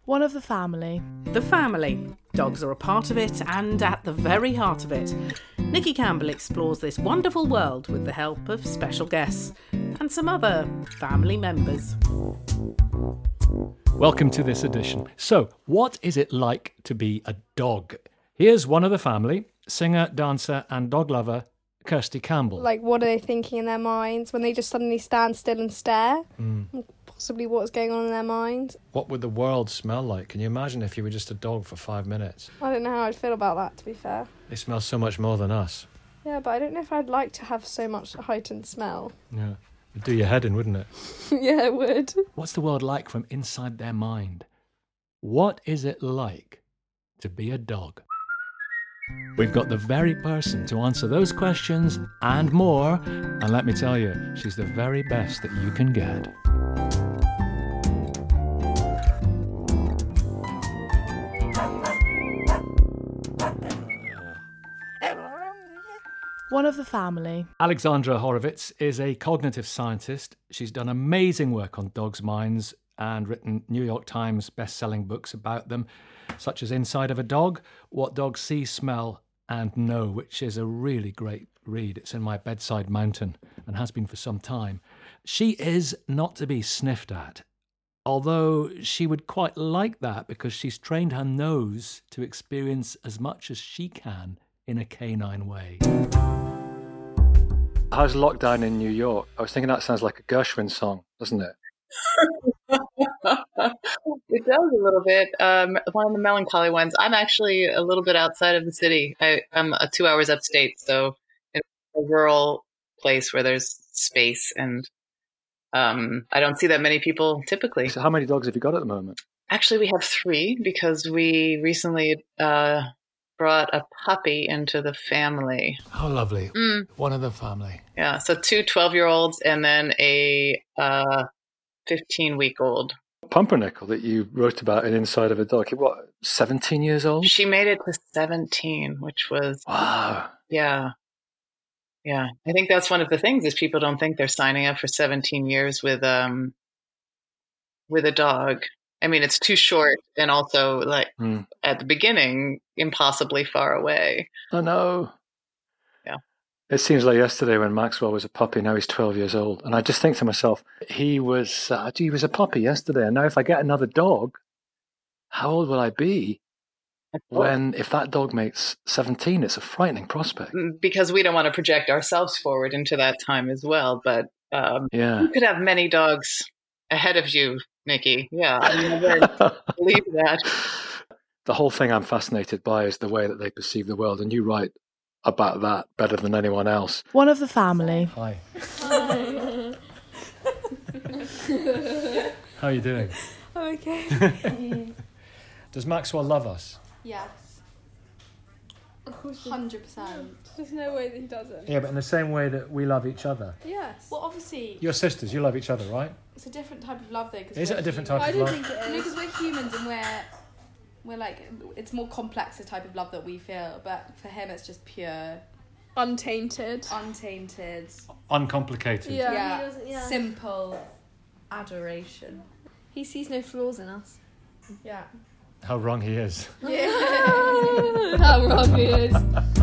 One of the family. The family. Dogs are a part of it and at the very heart of it. Nikki Campbell explores this wonderful world with the help of special guests and some other family members. Welcome to this edition. So, what is it like to be a dog? Here's one of the family, singer, dancer and dog lover, Kirsty Campbell. Like, what are they thinking in their minds when they just suddenly stand still and stare? Possibly what's going on in their mind. What would the world smell like? Can you imagine if you were just a dog for 5 minutes? I don't know how I'd feel about that, to be fair. They smell so much more than us. Yeah, but I don't know if I'd like to have so much heightened smell. Yeah. It'd do your head in, wouldn't it? Yeah, it would. What's the world like from inside their mind? What is it like to be a dog? We've got the very person to answer those questions and more, and let me tell you, she's the very best that you can get. One of the family. Alexandra Horowitz is a cognitive scientist. She's done amazing work on dogs' minds and written New York Times best-selling books about them, such as Inside of a Dog, What Dogs See, Smell and Know, which is a really great read. It's in my bedside mountain and has been for some time. She is not to be sniffed at, although she would quite like that because she's trained her nose to experience as much as she can in a canine way. How's lockdown in New York? I was thinking that sounds like a Gershwin song, doesn't it? It does a little bit. One of the melancholy ones. I'm actually a little bit outside of the city. I'm 2 hours upstate, so in a rural place where there's space, and I don't see that many people typically. So how many dogs have you got at the moment? Actually, we have 3 because we recently brought a puppy into the family. How lovely. One of the family. Yeah, so 2 12-year-olds and then a 15-week-old. Pumpernickel that you wrote about in Inside of a Dog. What, 17 years old? She made it to 17, which was... Wow. Yeah. Yeah. I think that's one of the things is people don't think they're signing up for 17 years with a dog. I mean, it's too short and also, like, at the beginning, impossibly far away. I know. Yeah. It seems like yesterday when Maxwell was a puppy, now he's 12 years old. And I just think to myself, he was a puppy yesterday. And now if I get another dog, how old will I be if that dog makes 17? It's a frightening prospect. Because we don't want to project ourselves forward into that time as well. But you could have many dogs ahead of you, Nikki. Yeah, I never believe that. The whole thing I'm fascinated by is the way that they perceive the world. And you write about that better than anyone else. One of the family. Hi. How are you doing? I'm okay. Does Maxwell love us? Yes. Of course. 100%. There's no way that he doesn't. Yeah, but in the same way that we love each other. Yes. Well, obviously, You're sisters, you love each other, right? it's a different type of love, though. Is it a different type I of don't love? think it is. Because we're humans and we're like, it's more complex, the type of love that we feel. But for him, it's just pure, Untainted. Uncomplicated. Yeah. simple adoration. He sees no flaws in us. Yeah. How wrong he is. How wrong he is.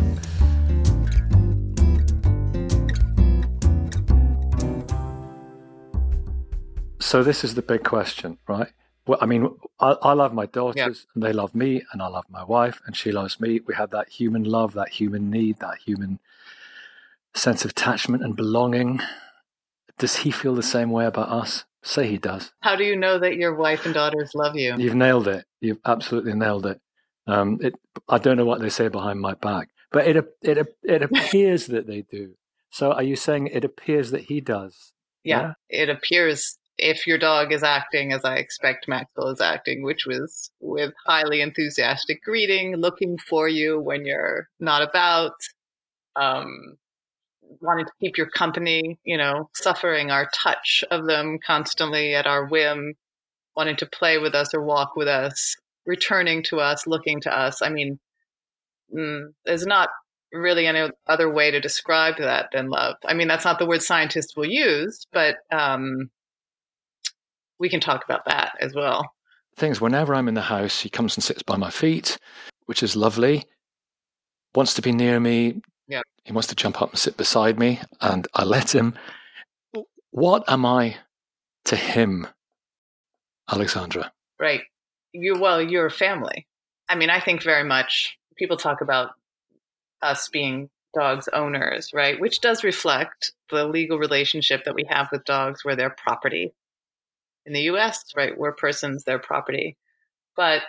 So this is the big question, right? Well, I mean, I love my daughters and they love me, and I love my wife and she loves me. We have that human love, that human need, that human sense of attachment and belonging. Does he feel the same way about us? Say he does. How do you know that your wife and daughters love you? You've nailed it. You've absolutely nailed it. I don't know what they say behind my back, but it appears that they do. So are you saying it appears that he does? Yeah, it appears if your dog is acting as I expect Maxwell is acting, which was with highly enthusiastic greeting, looking for you when you're not about, wanting to keep your company, suffering our touch of them constantly at our whim, wanting to play with us or walk with us, returning to us, looking to us. I mean, there's not really any other way to describe that than love. I mean, that's not the word scientists will use, but we can talk about that as well. things. Whenever I'm in the house, he comes and sits by my feet, which is lovely. Wants to be near me. Yeah. He wants to jump up and sit beside me, and I let him. What am I to him, Alexandra? Right. You're a family. I mean, I think very much people talk about us being dogs' owners, right? Which does reflect the legal relationship that we have with dogs where they're property. In the US, right, we're persons, they're property. But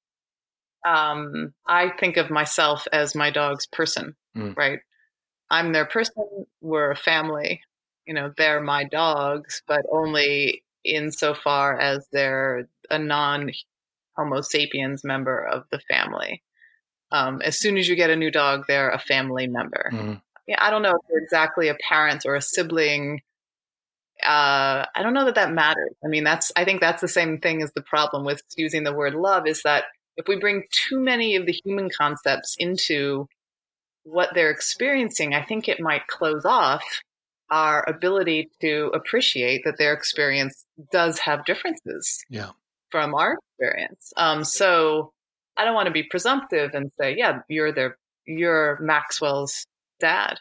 I think of myself as my dog's person, right? I'm their person, we're a family. You know, they're my dogs, but only insofar as they're a non-Homo sapiens member of the family. As soon as you get a new dog, they're a family member. Yeah, I don't know if they're exactly a parent or a sibling. I don't know that matters. I mean, I think that's the same thing as the problem with using the word love, is that if we bring too many of the human concepts into what they're experiencing, I think it might close off our ability to appreciate that their experience does have differences from our experience. So I don't want to be presumptive and say, yeah, you're Maxwell's dad.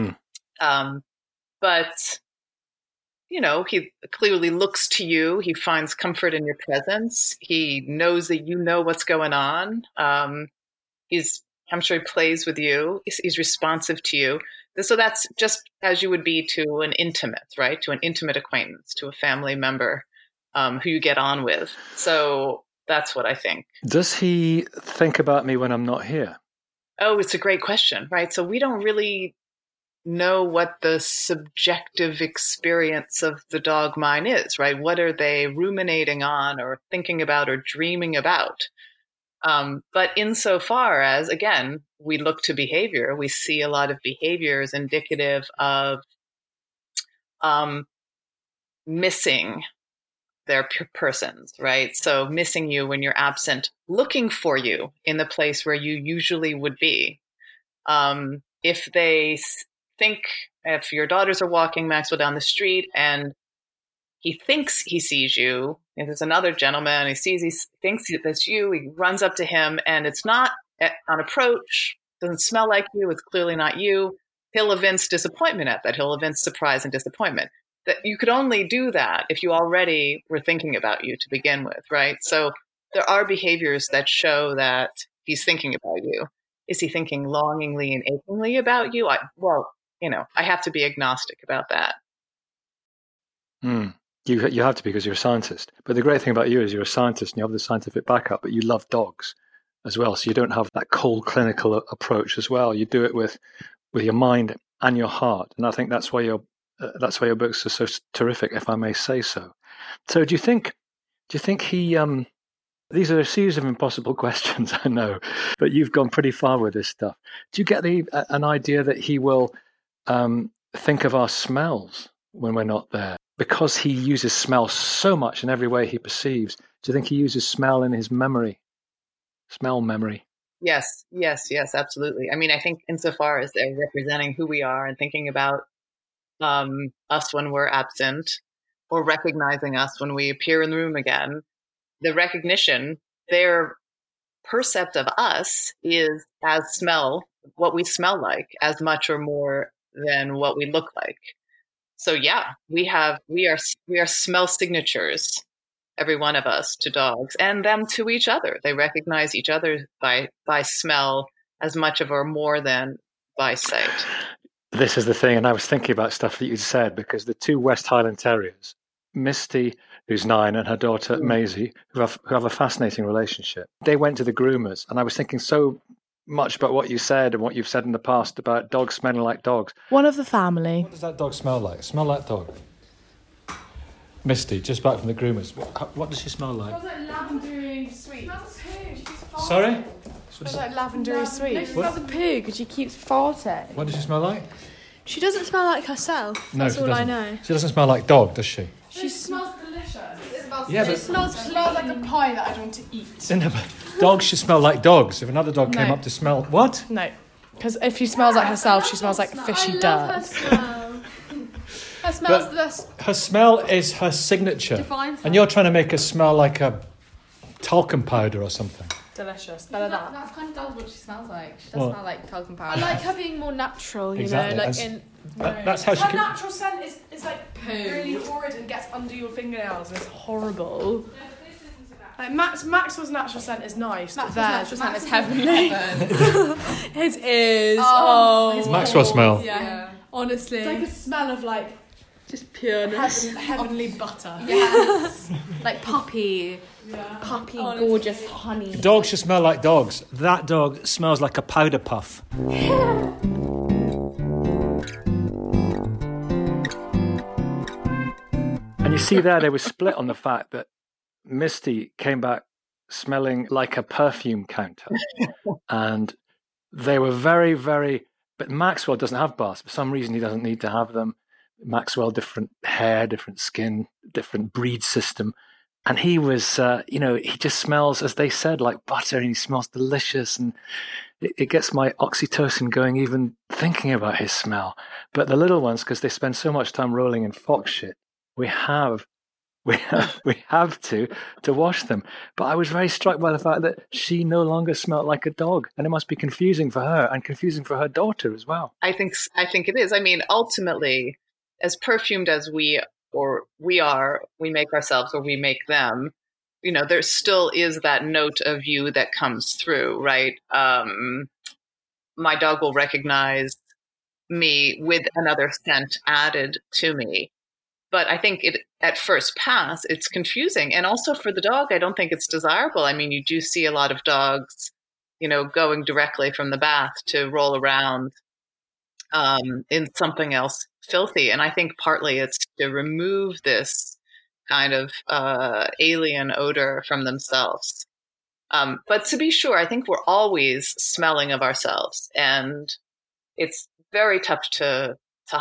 But, you know, he clearly looks to you. He finds comfort in your presence. He knows that you know what's going on. I'm sure he plays with you. He's responsive to you. So that's just as you would be to an intimate, right? To an intimate acquaintance, to a family member who you get on with. So that's what I think. Does he think about me when I'm not here? Oh, it's a great question, right? So we don't really know what the subjective experience of the dog mind is, right? What are they ruminating on or thinking about or dreaming about? But insofar as, again, we look to behavior, we see a lot of behaviors indicative of missing their persons, right? So missing you when you're absent, looking for you in the place where you usually would be. If they think, if your daughters are walking Maxwell down the street and he thinks he sees you, if there's another gentleman, he thinks that's you, he runs up to him and it's not on approach, doesn't smell like you, it's clearly not you, he'll evince disappointment at that. He'll evince surprise and disappointment. That you could only do that if you already were thinking about you to begin with, right? So there are behaviors that show that he's thinking about you. Is he thinking longingly and achingly about you? I have to be agnostic about that. You have to be, because you're a scientist. But the great thing about you is you're a scientist and you have the scientific backup, but you love dogs as well. So you don't have that cold clinical approach as well. You do it with your mind and your heart. And I think that's why your books are so terrific, if I may say so. So do you think he, these are a series of impossible questions, I know, but you've gone pretty far with this stuff. Do you get an idea that he will think of our smells when we're not there? Because he uses smell so much in every way he perceives, do you think he uses smell in his memory? Smell memory? Yes, absolutely. I mean, I think insofar as they're representing who we are and thinking about us when we're absent, or recognizing us when we appear in the room again, the recognition, their percept of us is as smell, what we smell like, as much or more than what we look like. So yeah, we are smell signatures, every one of us, to dogs, and them to each other. They recognize each other by smell as much of or more than by sight. This is the thing, and I was thinking about stuff that you said, because the two West Highland Terriers, Misty, who's 9, and her daughter Maisie, who have a fascinating relationship, they went to the groomers, and I was thinking so much about what you said and what you've said in the past about dogs smelling like dogs. One of the family. What does that dog smell like? Smell like dog. Misty, just back from the groomers. What does she smell like? It smells like lavendery sweet. Sorry? It smells like lavendery sweet. No, she smells like poo because she keeps farting. What does she smell like? She doesn't smell like herself. No, That's she all doesn't. I know. She doesn't smell like dog, does she? She smells delicious. It smells like a pie that I'd want to eat. Dogs should smell like dogs. If another dog came No. up to smell... What? No. Because if she smells like herself, she smells like fishy dirt. Her smell's the best. Her smell is her signature. Defines her. And you're trying to make her smell like a talcum powder or something. Delicious. Better that. That's kind of does what she smells like. She does What? smell like talcum I powder. like her being more natural, you Exactly. know, like And in. That's how she Her can... natural scent is like really horrid and gets under your fingernails and it's horrible. Like Maxwell's natural scent is nice, but Maxwell's natural scent is heavenly. His ears. Oh, Maxwell smell. Yeah. Honestly. it's like a smell of like just pureness. heavenly butter. Yes. Like puppy. Puppy, Honestly. gorgeous honey. Dogs should smell like dogs. That dog smells like a powder puff. And you see there, they were split on the fact that Misty came back smelling like a perfume counter. And they were very, very... But Maxwell doesn't have baths. For some reason, he doesn't need to have them. Maxwell, different hair, different skin, different breed system. And he was, he just smells, as they said, like butter, and he smells delicious. And it gets my oxytocin going even thinking about his smell. But the little ones, because they spend so much time rolling in fox shit, we have to wash them. But I was very struck by the fact that she no longer smelled like a dog, and it must be confusing for her and confusing for her daughter as well. I think it is. I mean, ultimately, as perfumed as we make ourselves or we make them, there still is that note of you that comes through, right? My dog will recognize me with another scent added to me. But I think at first pass, it's confusing. And also for the dog, I don't think it's desirable. I mean, you do see a lot of dogs, going directly from the bath to roll around in something else filthy. And I think partly it's to remove this kind of alien odor from themselves. But to be sure, I think we're always smelling of ourselves. And it's very tough to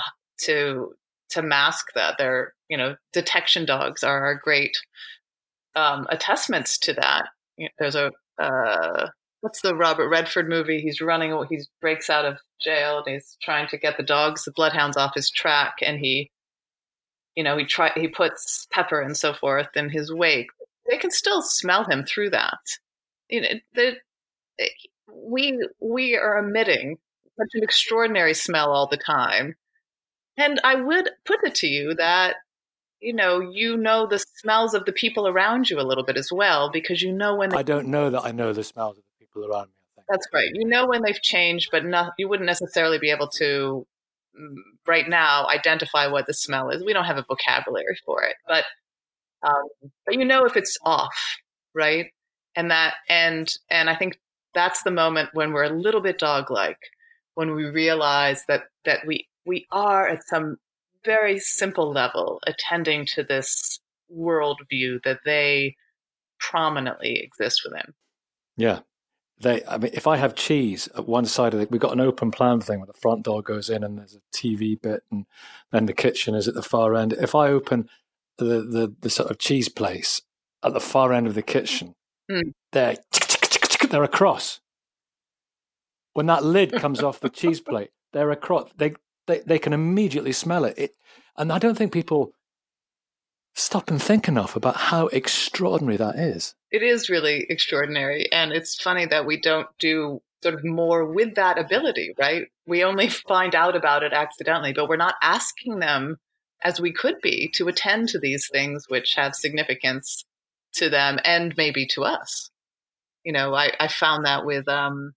mask that. They're, detection dogs are great attestments to that. There's what's the Robert Redford movie? He breaks out of jail and he's trying to get the bloodhounds off his track, and he puts pepper and so forth in his wake. They can still smell him through that. We are emitting such an extraordinary smell all the time. And I would put it to you that, the smells of the people around you a little bit as well, because when I don't know that I know the smells of the people around me, I think. That's right. When they've changed, but you wouldn't necessarily be able to, right now, identify what the smell is. We don't have a vocabulary for it, but if it's off, right? And I think that's the moment when we're a little bit dog-like, when we realize that we are at some very simple level attending to this worldview that they prominently exist within. Yeah. If I have cheese at one side of we've got an open plan thing where the front door goes in and there's a TV bit, and then the kitchen is at the far end. If I open the sort of cheese place at the far end of the kitchen, they're across. When that lid comes off the cheese plate, they're across. They can immediately smell it. And I don't think people stop and think enough about how extraordinary that is. It is really extraordinary. And it's funny that we don't do sort of more with that ability, right? We only find out about it accidentally, but we're not asking them, as we could be, to attend to these things which have significance to them and maybe to us. I found that with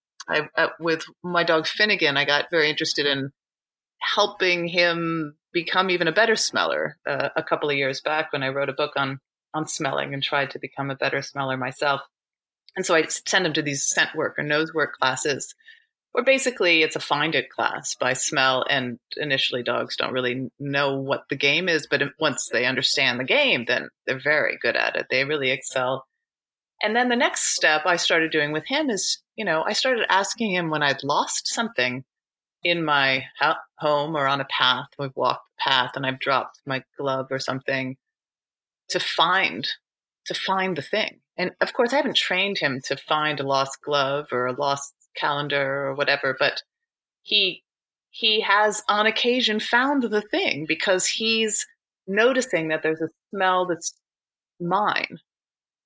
my dog Finnegan. I got very interested in helping him become even a better smeller a couple of years back when I wrote a book on smelling and tried to become a better smeller myself. And so I send him to these scent work or nose work classes, where basically it's a find it class by smell. And initially dogs don't really know what the game is, but once they understand the game, then they're very good at it. They really excel. And then the next step I started doing with him is, I started asking him when I'd lost something in my home or on a path. We've walked the path and I've dropped my glove or something, to find the thing. And of course, I haven't trained him to find a lost glove or a lost calendar or whatever, but he has on occasion found the thing because he's noticing that there's a smell that's mine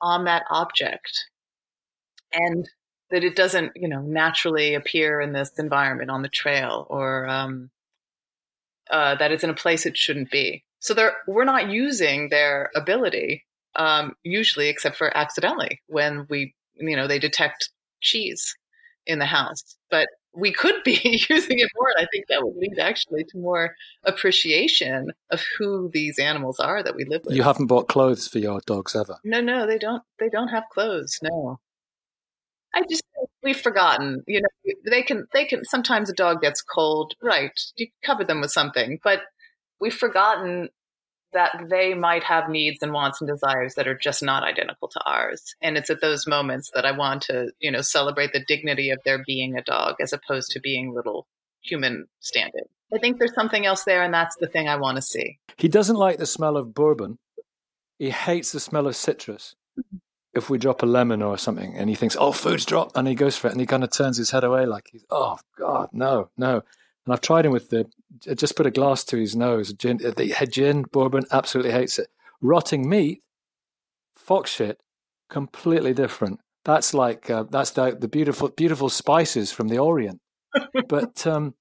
on that object, and that it doesn't, naturally appear in this environment on the trail, or that it's in a place it shouldn't be. So we're not using their ability, usually, except for accidentally when they detect cheese in the house. But we could be using it more. And I think that would lead actually to more appreciation of who these animals are that we live with. You haven't bought clothes for your dogs ever? No, they don't. They don't have clothes. No. We've forgotten, they can, sometimes a dog gets cold, right? You cover them with something, but we've forgotten that they might have needs and wants and desires that are just not identical to ours. And it's at those moments that I want to, celebrate the dignity of their being a dog as opposed to being little human stand-in. I think there's something else there, and that's the thing I want to see. He doesn't like the smell of bourbon. He hates the smell of citrus. If we drop a lemon or something and he thinks, oh, food's dropped, and he goes for it and he kind of turns his head away like, oh, God, no. And I've tried him with just put a glass to his nose. Gin, bourbon, absolutely hates it. Rotting meat, fox shit, completely different. That's like, that's the beautiful, beautiful spices from the Orient. But and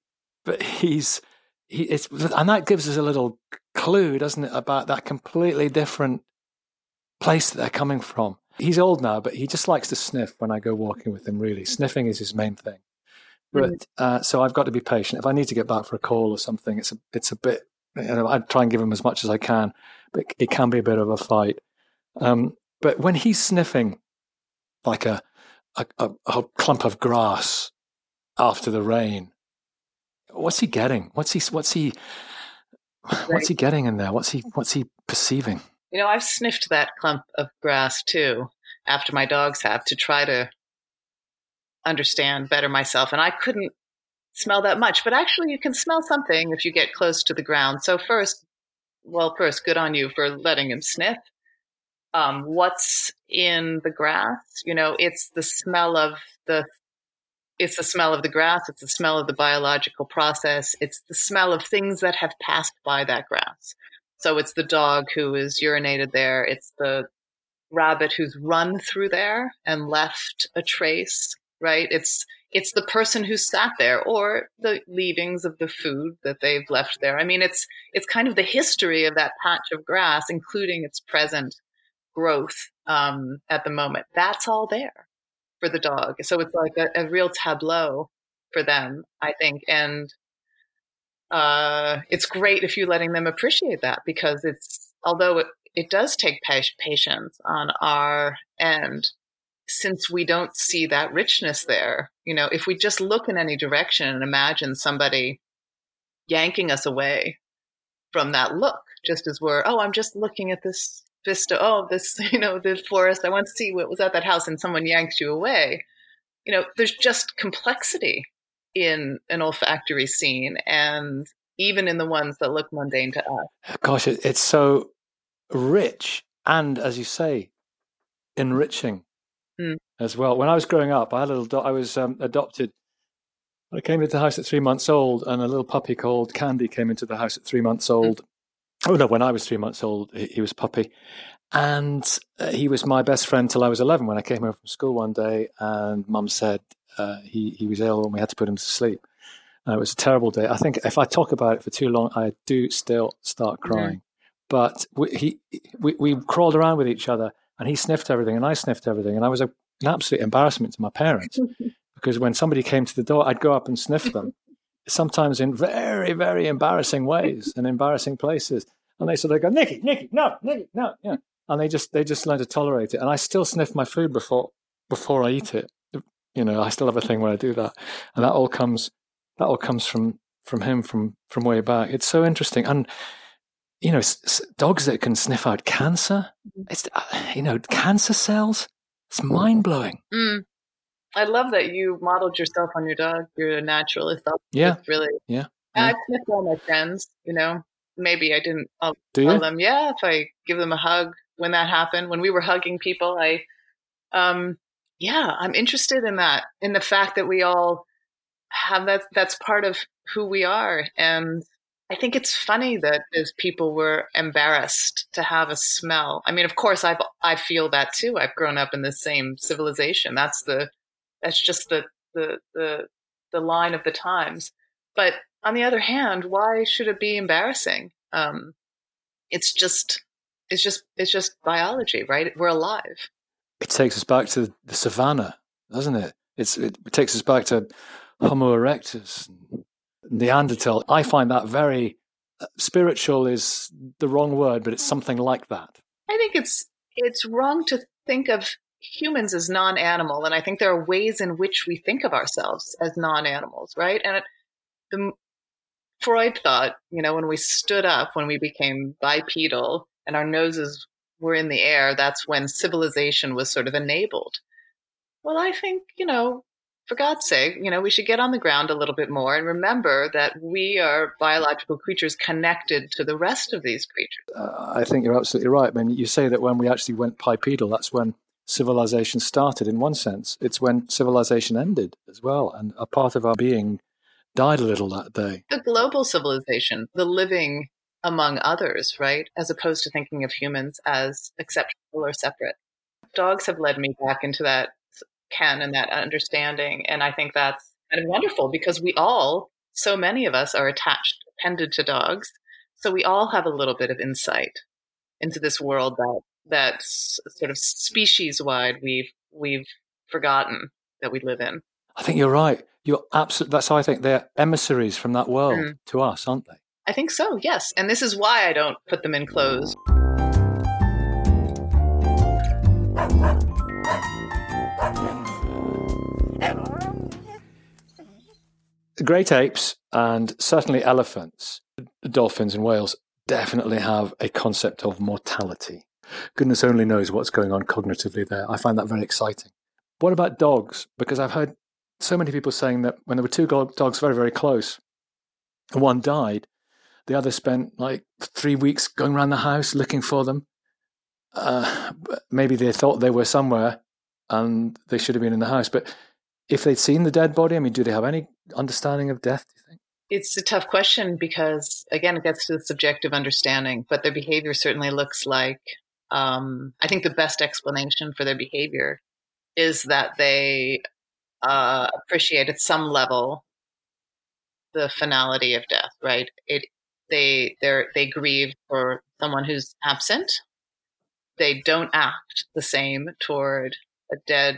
that gives us a little clue, doesn't it, about that completely different place that they're coming from. He's old now, but he just likes to sniff when I go walking with him, really. Sniffing is his main thing. But so I've got to be patient. If I need to get back for a call or something, it's a bit, I try and give him as much as I can, but it can be a bit of a fight. But when he's sniffing like a clump of grass after the rain, what's he getting? What's he getting in there? What's he perceiving? I've sniffed that clump of grass too, after my dogs have, to try to understand better myself. And I couldn't smell that much, but actually you can smell something if you get close to the ground. So first, good on you for letting him sniff. What's in the grass? It's the smell of the grass. It's the smell of the biological process. It's the smell of things that have passed by that grass. So it's the dog who is urinated there. It's the rabbit who's run through there and left a trace, right? It's the person who sat there, or the leavings of the food that they've left there. I mean, it's kind of the history of that patch of grass, including its present growth at the moment. That's all there for the dog. So it's like a real tableau for them, I think. And it's great if you're letting them appreciate that, because although it does take patience on our end, since we don't see that richness there. If we just look in any direction and imagine somebody yanking us away from that look, just as I'm just looking at this vista, this, the forest, I want to see what was at that house, and someone yanks you away. There's just complexity in an olfactory scene, and even in the ones that look mundane to us. Gosh, it's so rich and, as you say, enriching as well. When I was growing up, I had a little I was adopted. I came into the house at 3 months old, and a little puppy called Candy came into the house at 3 months old. Oh no, when I was 3 months old, he was a puppy. And he was my best friend till I was 11, when I came home from school one day and Mum said he was ill and we had to put him to sleep. It was a terrible day. I think if I talk about it for too long, I do still start crying. But we crawled around with each other, and he sniffed everything and I sniffed everything. And I was an absolute embarrassment to my parents because when somebody came to the door, I'd go up and sniff them, sometimes in very, very embarrassing ways and embarrassing places. And they sort of go, Nicky, no, yeah. And they just learn to tolerate it. And I still sniff my food before I eat it. I still have a thing where I do that. And that all comes from him from way back. It's so interesting. And dogs that can sniff out cancer, it's cancer cells. It's mind blowing. I love that you modeled yourself on your dog. You're a naturalist. Yeah, really. Yeah. I've sniffed all my friends. Maybe I didn't. I'll do tell you? them. Yeah, if I give them a hug when that happened, when we were hugging people, I'm interested in that, in the fact that we all have that. That's part of who we are, and I think it's funny that those people were embarrassed to have a smell. I mean, of course, I feel that too. I've grown up in the same civilization. That's just the line of the times. But on the other hand, why should it be embarrassing? It's just biology, right? We're alive. It takes us back to the savannah, doesn't it? It takes us back to Homo erectus, Neanderthal. I find that very spiritual is the wrong word, but it's something like that. I think it's wrong to think of humans as non-animal, and I think there are ways in which we think of ourselves as non-animals, right? And Freud thought, when we stood up, when we became bipedal and our noses were in the air, that's when civilization was sort of enabled. Well, I think, for God's sake, we should get on the ground a little bit more and remember that we are biological creatures connected to the rest of these creatures. I think you're absolutely right. I mean, you say that when we actually went bipedal, that's when civilization started in one sense. It's when civilization ended as well. And a part of our being died a little that day. The global civilization, the living among others, right? As opposed to thinking of humans as exceptional or separate. Dogs have led me back into that ken and that understanding. And I think that's kind of wonderful because so many of us are appended to dogs. So we all have a little bit of insight into this world that's sort of species-wide we've forgotten that we live in. I think you're right. You're absolutely. That's how I think they're emissaries from that world to us, aren't they? I think so, yes. And this is why I don't put them in clothes. The great apes and certainly elephants, dolphins and whales definitely have a concept of mortality. Goodness only knows what's going on cognitively there. I find that very exciting. What about dogs? Because I've heard so many people saying that when there were two dogs very, very close, one died, the other spent like 3 weeks going around the house looking for them. Maybe they thought they were somewhere and they should have been in the house. But if they'd seen the dead body, I mean, do they have any understanding of death, do you think? It's a tough question because, again, it gets to the subjective understanding, but their behavior certainly looks like, I think the best explanation for their behavior is that they appreciate at some level the finality of death, right? They grieve for someone who's absent. They don't act the same toward a dead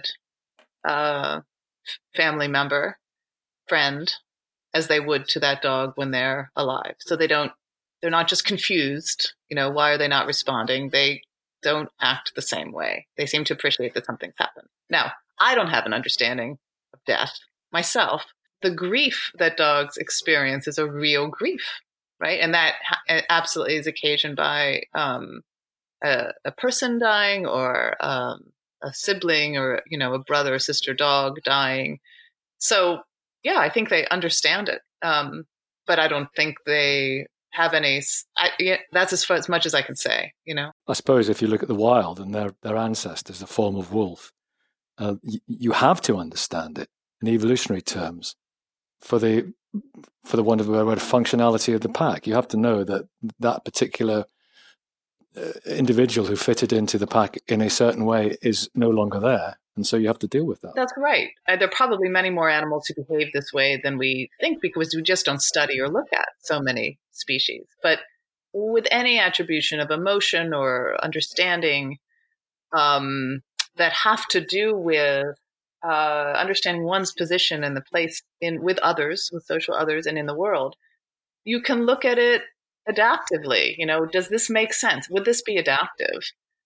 family member, friend, as they would to that dog when they're alive. So they're not just confused, why are they not responding? They don't act the same way. They seem to appreciate that something's happened. Now, I don't have an understanding of death myself. The grief that dogs experience is a real grief, right? And that absolutely is occasioned by a person dying or a sibling or, a brother or sister dog dying. So, yeah, I think they understand it. But I don't think they have any. That's as much as I can say, I suppose if you look at the wild and their ancestors, the form of wolf, you have to understand it in evolutionary terms for the want of a better word, functionality of the pack. You have to know that particular individual who fitted into the pack in a certain way is no longer there. And so you have to deal with that. That's right. There are probably many more animals who behave this way than we think because we just don't study or look at so many species. But with any attribution of emotion or understanding that have to do with understanding one's position and the place with others, with social others and in the world, you can look at it adaptively. Does this make sense? Would this be adaptive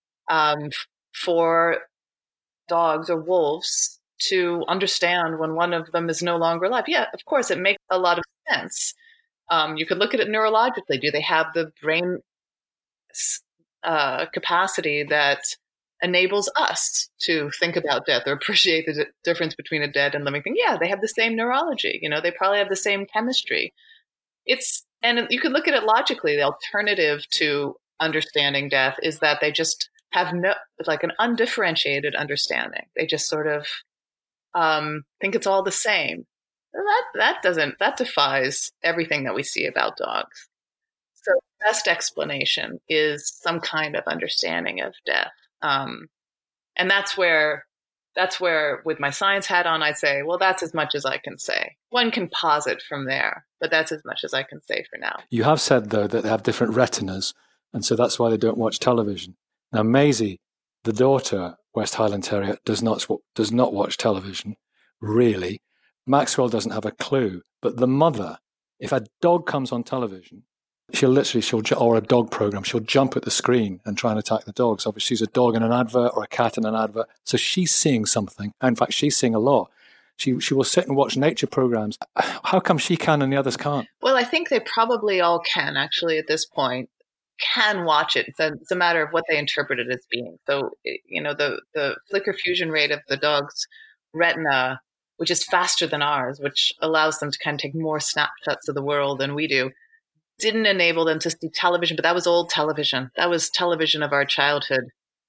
for dogs or wolves to understand when one of them is no longer alive? Yeah, of course, it makes a lot of sense. You could look at it neurologically. Do they have the brain capacity that enables us to think about death or appreciate the difference between a dead and living thing? Yeah, they have the same neurology. They probably have the same chemistry. And you could look at it logically. The alternative to understanding death is that they just have an undifferentiated understanding. They just sort of think it's all the same. That defies everything that we see about dogs. So the best explanation is some kind of understanding of death. And that's where with my science hat on, I say, well, that's as much as I can say. One can posit from there, but that's as much as I can say for now. You have said, though, that they have different retinas, and so that's why they don't watch television. Now, Maisie, the daughter, West Highland Terrier, does not watch television, really. Maxwell doesn't have a clue, but the mother, if a dog comes on television, or a dog program, she'll jump at the screen and try and attack the dogs. Obviously, she's a dog in an advert or a cat in an advert. So she's seeing something. In fact, she's seeing a lot. She will sit and watch nature programs. How come she can and the others can't? Well, I think they probably all can, actually, at this point, can watch it. It's a matter of what they interpret it as being. So, the flicker fusion rate of the dog's retina, which is faster than ours, which allows them to kind of take more snapshots of the world than we do, didn't enable them to see television, but that was old television. That was television of our childhood.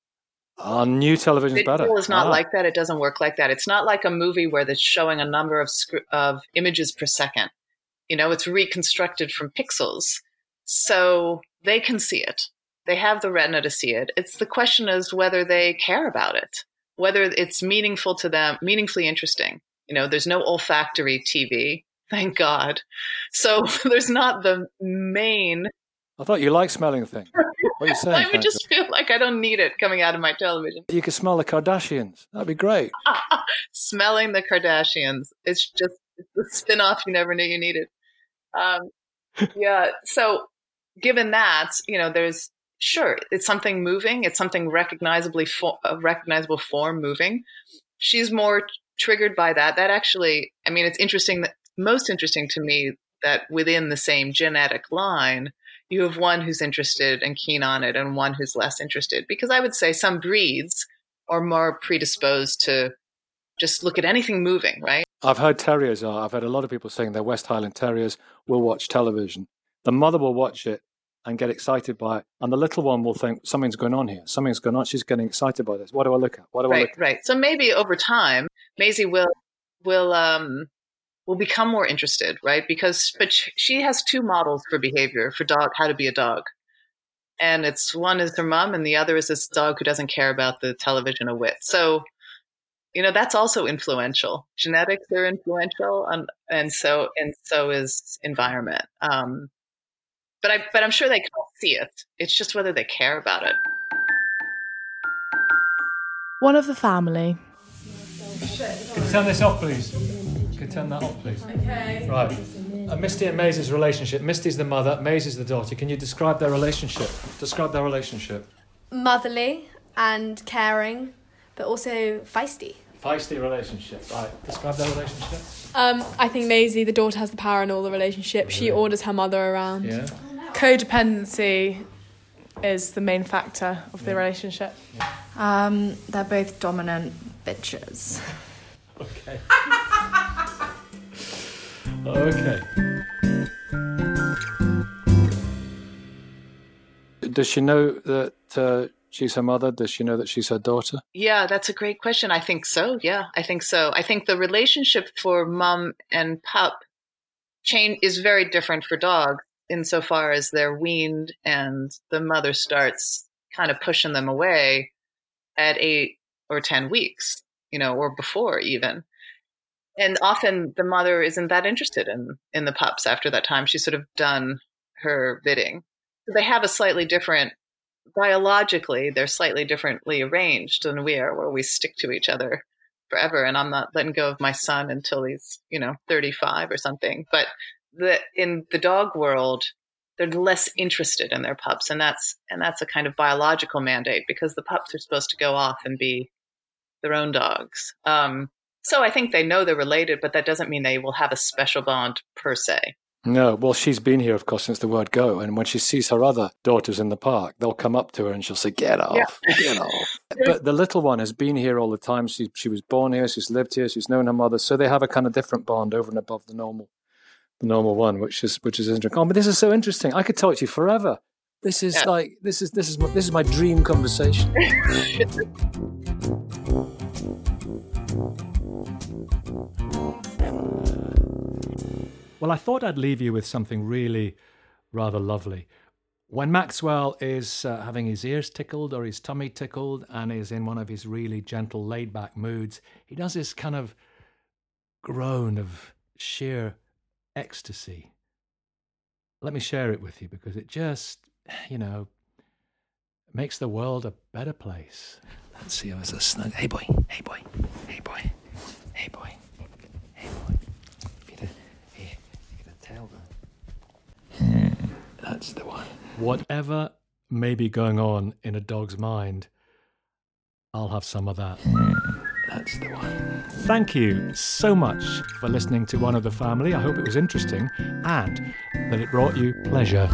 New television is better. Digital is not like that. It doesn't work like that. It's not like a movie where they're showing a number of images per second. It's reconstructed from pixels. So they can see it. They have the retina to see it. It's the question is whether they care about it, whether it's meaningful to them, meaningfully interesting. There's no olfactory TV. Thank God. So there's not the main. I thought you liked smelling things. What are you saying? I would just feel like I don't need it coming out of my television. You could smell the Kardashians. That'd be great. Smelling the Kardashians. It's just the spin-off you never knew you needed. Yeah. So given that, there's it's something moving. It's something recognizable form moving. She's more triggered by that. That actually, it's interesting most interesting to me that within the same genetic line, you have one who's interested and keen on it and one who's less interested. Because I would say some breeds are more predisposed to just look at anything moving, right? I've heard terriers are. I've heard a lot of people saying their West Highland Terriers will watch television. The mother will watch it and get excited by it. And the little one will think, something's going on here. Something's going on. She's getting excited by this. What do I look at? What do I look at? Right. So maybe over time, Maisie will become more interested, right? But she has two models for behavior for dog, how to be a dog. And one is her mom and the other is this dog who doesn't care about the television a whit. So, that's also influential. Genetics are influential and so is environment. But I'm sure they can see it. It's just whether they care about it. One of the family. Can you turn this off, please? Can you turn that off, please? Okay. Right. Misty and Maisie's relationship. Misty's the mother, Maisie's the daughter. Can you describe their relationship? Motherly and caring, but also feisty. Feisty relationship. Right. Describe their relationship. I think Maisie, the daughter, has the power in all the relationship. She orders her mother around. Yeah. Codependency is the main factor of the relationship. They're both dominant bitches. Okay. Okay. Does she know that she's her mother? Does she know that she's her daughter? Yeah, that's a great question. I think so. Yeah, I think so. I think the relationship for mom and pup is very different for dogs insofar as they're weaned and the mother starts kind of pushing them away at 8 or 10 weeks, or before even. And often the mother isn't that interested in the pups after that time. She's sort of done her bidding. So they have a slightly different, biologically, they're slightly differently arranged than we are, where we stick to each other forever. And I'm not letting go of my son until he's, 35 or something. But in the dog world, they're less interested in their pups. And that's a kind of biological mandate because the pups are supposed to go off and be their own dogs. So I think they know they're related, but that doesn't mean they will have a special bond per se. No, well, she's been here, of course, since the word go. And when she sees her other daughters in the park, they'll come up to her and she'll say, get off, get off. But the little one has been here all the time. She was born here, she's lived here, she's known her mother. So they have a kind of different bond over and above the normal one, which is interesting. Oh, but this is so interesting. I could talk to you forever. This is this is my dream conversation. Well, I thought I'd leave you with something really rather lovely. When Maxwell is having his ears tickled or his tummy tickled and is in one of his really gentle, laid-back moods, he does this kind of groan of sheer ecstasy. Let me share it with you because it just, makes the world a better place. Let's see how it's a snug. Hey boy, hey boy, hey boy, hey boy, hey boy. Get a tail there. That's the one. Whatever may be going on in a dog's mind, I'll have some of that. That's the one. Thank you so much for listening to One of the Family. I hope it was interesting and that it brought you pleasure.